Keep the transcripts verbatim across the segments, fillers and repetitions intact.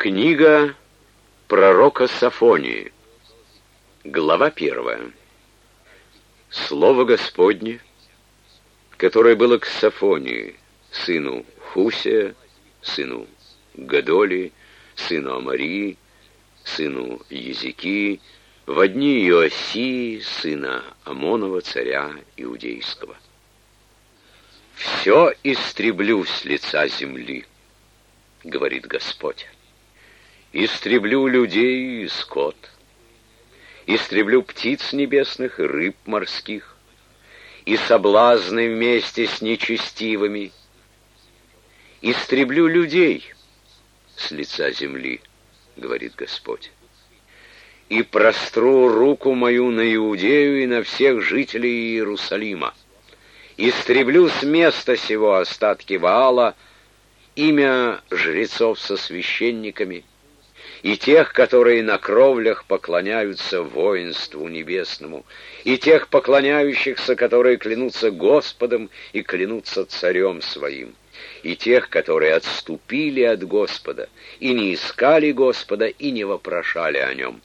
Книга пророка Софонии, глава первая. Слово Господне, которое было к Софонии, сыну Хусия, сыну Гадоли, сыну Амарии, сыну Езекии, во дни Иосии, сына Амонова, царя Иудейского. «Все истреблю с лица земли, — говорит Господь. Истреблю людей и скот, истреблю птиц небесных и рыб морских, и соблазны вместе с нечестивыми. Истреблю людей с лица земли, — говорит Господь. И простру руку мою на Иудею и на всех жителей Иерусалима. Истреблю с места сего остатки Ваала, имя жрецов со священниками, и тех, которые на кровлях поклоняются воинству небесному, и тех поклоняющихся, которые клянутся Господом и клянутся царем своим, и тех, которые отступили от Господа, и не искали Господа, и не вопрошали о нем.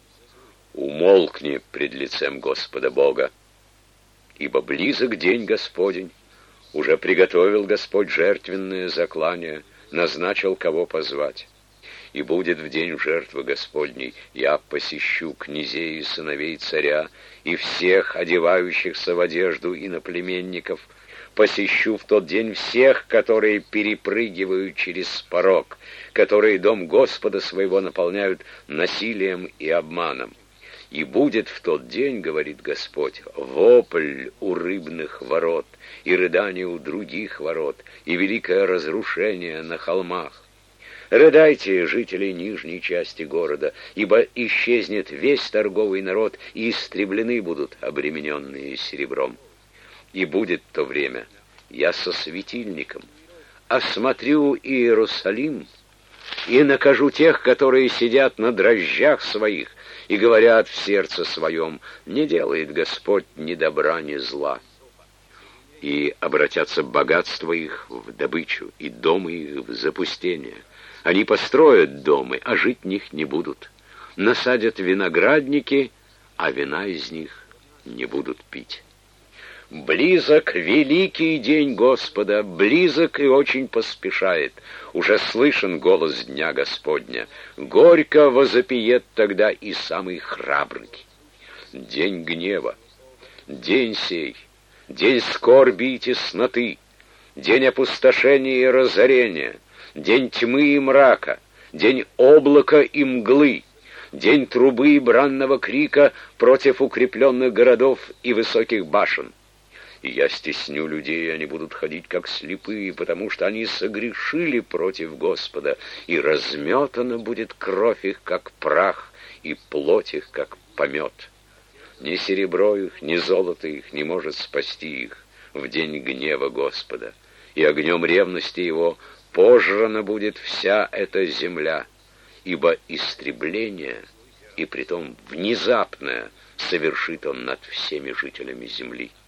Умолкни пред лицем Господа Бога, ибо близок день Господень, уже приготовил Господь жертвенное заклание, назначил, кого позвать. И будет в день жертвы Господней, я посещу князей и сыновей царя, и всех одевающихся в одежду иноплеменников, посещу в тот день всех, которые перепрыгивают через порог, которые дом Господа своего наполняют насилием и обманом. И будет в тот день, говорит Господь, вопль у рыбных ворот, и рыдание у других ворот, и великое разрушение на холмах. Рыдайте, жители нижней части города, ибо исчезнет весь торговый народ, и истреблены будут обремененные серебром. И будет то время, я со светильником осмотрю Иерусалим и накажу тех, которые сидят на дрожжах своих и говорят в сердце своем: не делает Господь ни добра, ни зла. И обратятся богатства их в добычу, и дома их в запустение. Они построят дома, а жить в них не будут. Насадят виноградники, а вина из них не будут пить. Близок великий день Господа, близок и очень поспешает. Уже слышен голос дня Господня. Горько возопиет тогда и самый храбрый. День гнева, день сей, день скорби и тесноты, день опустошения и разорения, день тьмы и мрака, день облака и мглы, день трубы и бранного крика против укрепленных городов и высоких башен. И я стесню людей, и они будут ходить как слепые, потому что они согрешили против Господа, и разметана будет кровь их, как прах, и плоть их, как помет. Ни серебро их, ни золото их не может спасти их в день гнева Господа, и огнем ревности его пожрана будет вся эта земля, ибо истребление, и притом внезапное, совершит он над всеми жителями земли.